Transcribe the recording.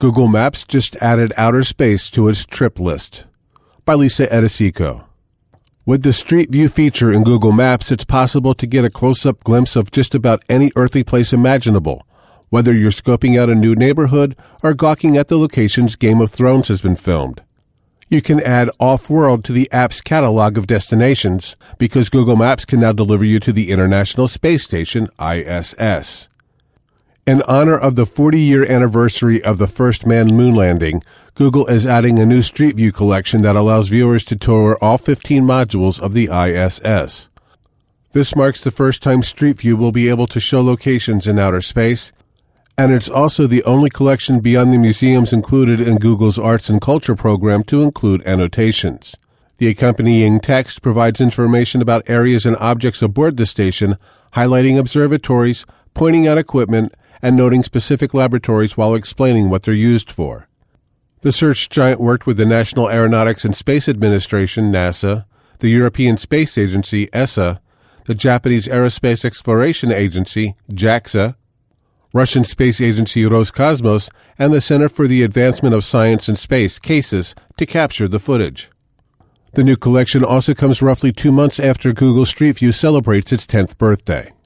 Google Maps just added outer space to its trip list. By Lisa Edesico. With the Street View feature in Google Maps, it's possible to get a close-up glimpse of just about any earthly place imaginable, whether you're scoping out a new neighborhood or gawking at the locations Game of Thrones has been filmed. You can add off-world to the app's catalog of destinations because Google Maps can now deliver you to the International Space Station, ISS. In honor of the 40-year anniversary of the first manned moon landing, Google is adding a new Street View collection that allows viewers to tour all 15 modules of the ISS. This marks the first time Street View will be able to show locations in outer space, and it's also the only collection beyond the museums included in Google's Arts and Culture program to include annotations. The accompanying text provides information about areas and objects aboard the station, highlighting observatories, pointing out equipment, and noting specific laboratories while explaining what they're used for. The search giant worked with the National Aeronautics and Space Administration, NASA, the European Space Agency, ESA, the Japanese Aerospace Exploration Agency, JAXA, Russian Space Agency Roscosmos, and the Center for the Advancement of Science and Space, CASIS, to capture the footage. The new collection also comes roughly 2 months after Google Street View celebrates its 10th birthday.